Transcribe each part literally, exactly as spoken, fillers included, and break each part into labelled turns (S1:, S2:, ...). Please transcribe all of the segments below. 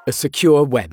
S1: a secure web.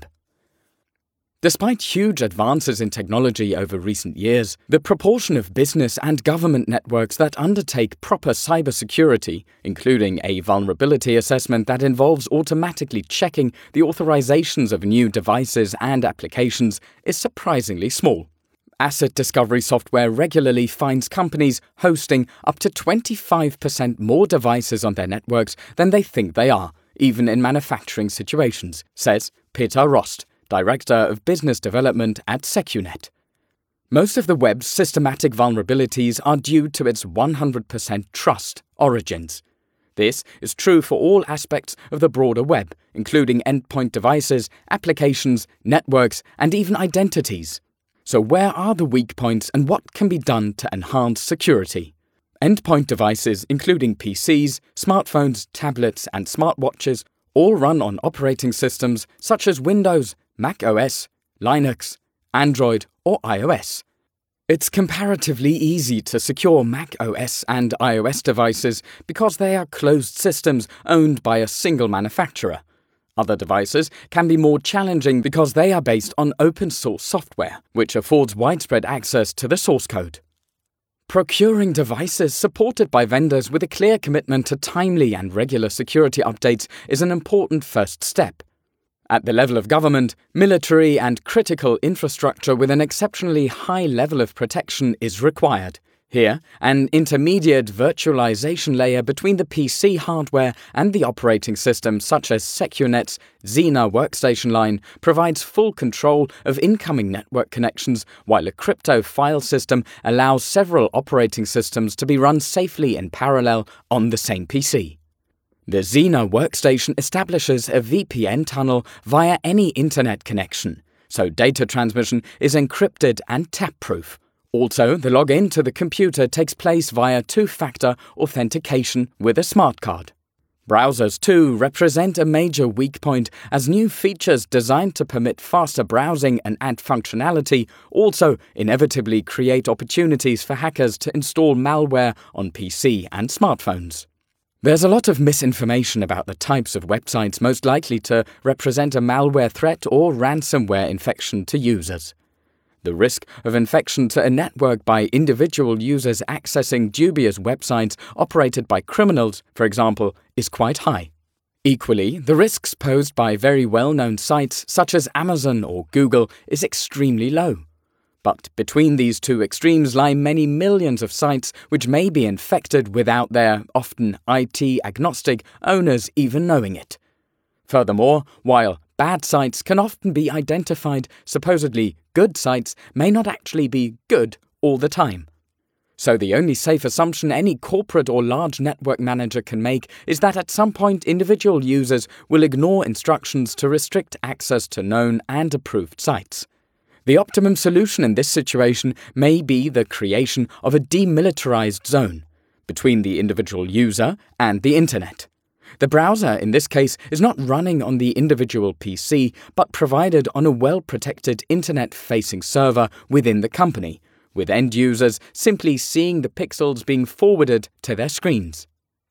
S1: Despite huge advances in technology over recent years, the proportion of business and government networks that undertake proper cybersecurity, including a vulnerability assessment that involves automatically checking the authorizations of new devices and applications, is surprisingly small. Asset discovery software regularly finds companies hosting up to twenty-five percent more devices on their networks than they think they are, even in manufacturing situations, says Peter Rost, Director of Business Development at Secunet. Most of the web's systematic vulnerabilities are due to its one hundred percent trust origins. This is true for all aspects of the broader web, including endpoint devices, applications, networks, and even identities. So where are the weak points and what can be done to enhance security? Endpoint devices, including P Cs, smartphones, tablets, and smartwatches, all run on operating systems such as Windows, Mac O S, Linux, Android, or iOS. It's comparatively easy to secure Mac O S and iOS devices because they are closed systems owned by a single manufacturer. Other devices can be more challenging because they are based on open-source software, which affords widespread access to the source code. Procuring devices supported by vendors with a clear commitment to timely and regular security updates is an important first step. At the level of government, military, and critical infrastructure with an exceptionally high level of protection is required. Here, an intermediate virtualization layer between the P C hardware and the operating system, such as Secunet's Xena workstation line, provides full control of incoming network connections, while a crypto file system allows several operating systems to be run safely in parallel on the same P C. The Xena workstation establishes a V P N tunnel via any internet connection, so data transmission is encrypted and tap-proof. Also, the login to the computer takes place via two-factor authentication with a smart card. Browsers, too, represent a major weak point, as new features designed to permit faster browsing and add functionality also inevitably create opportunities for hackers to install malware on P C and smartphones. There's a lot of misinformation about the types of websites most likely to represent a malware threat or ransomware infection to users. The risk of infection to a network by individual users accessing dubious websites operated by criminals, for example, is quite high. Equally, the risks posed by very well-known sites such as Amazon or Google is extremely low. But between these two extremes lie many millions of sites which may be infected without their, often I T-agnostic, owners even knowing it. Furthermore, while bad sites can often be identified, supposedly good sites may not actually be good all the time. So the only safe assumption any corporate or large network manager can make is that at some point individual users will ignore instructions to restrict access to known and approved sites. The optimum solution in this situation may be the creation of a demilitarized zone between the individual user and the internet. The browser, in this case, is not running on the individual P C, but provided on a well-protected internet-facing server within the company, with end users simply seeing the pixels being forwarded to their screens.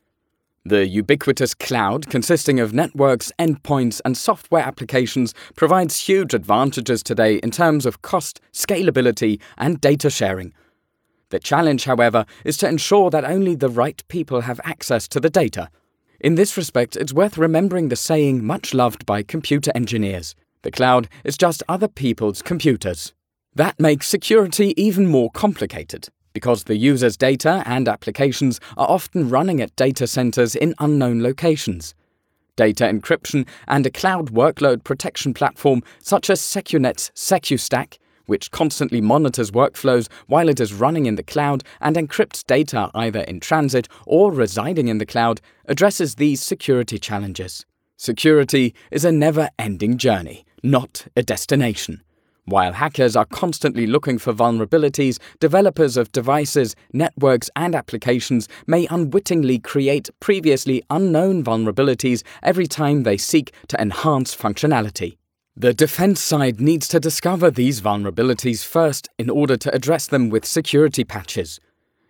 S1: The ubiquitous cloud, consisting of networks, endpoints, and software applications, provides huge advantages today in terms of cost, scalability, and data sharing. The challenge, however, is to ensure that only the right people have access to the data. In this respect, it's worth remembering the saying much loved by computer engineers: the cloud is just other people's computers. That makes security even more complicated, because the user's data and applications are often running at data centers in unknown locations. Data encryption and a cloud workload protection platform such as Secunet's SecuStack, which constantly monitors workflows while it is running in the cloud and encrypts data either in transit or residing in the cloud, addresses these security challenges. Security is a never-ending journey, not a destination. While hackers are constantly looking for vulnerabilities, developers of devices, networks, and applications may unwittingly create previously unknown vulnerabilities every time they seek to enhance functionality. The defense side needs to discover these vulnerabilities first in order to address them with security patches.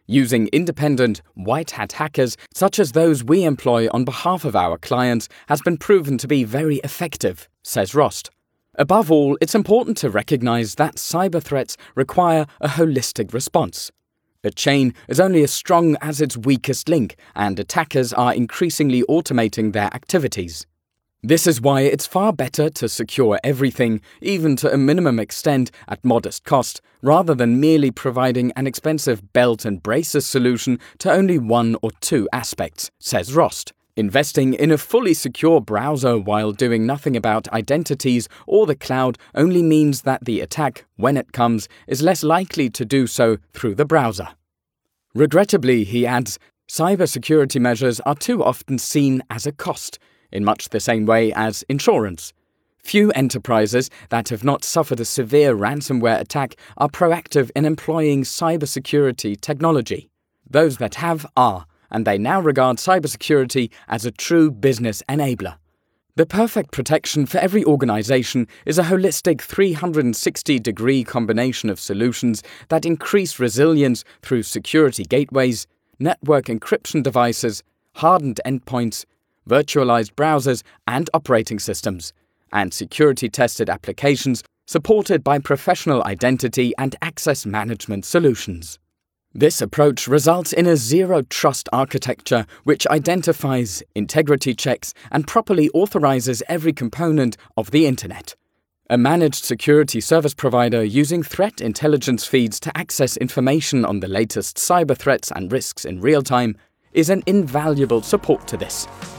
S1: Using independent, white-hat hackers such as those we employ on behalf of our clients has been proven to be very effective, says Rost. Above all, it's important to recognize that cyber threats require a holistic response. A chain is only as strong as its weakest link, and attackers are increasingly automating their activities. This is why it's far better to secure everything, even to a minimum extent at modest cost, rather than merely providing an expensive belt and braces solution to only one or two aspects, says Rost. Investing in a fully secure browser while doing nothing about identities or the cloud only means that the attack, when it comes, is less likely to do so through the browser. Regrettably, he adds, cybersecurity measures are too often seen as a cost, in much the same way as insurance. Few enterprises that have not suffered a severe ransomware attack are proactive in employing cybersecurity technology. Those that have are, and they now regard cybersecurity as a true business enabler. The perfect protection for every organization is a holistic three hundred sixty degree combination of solutions that increase resilience through security gateways, network encryption devices, hardened endpoints, virtualized browsers and operating systems, and security-tested applications supported by professional identity and access management solutions. This approach results in a zero-trust architecture which identifies, integrity checks, and properly authorizes every component of the Internet. A managed security service provider using threat intelligence feeds to access information on the latest cyber threats and risks in real time is an invaluable support to this.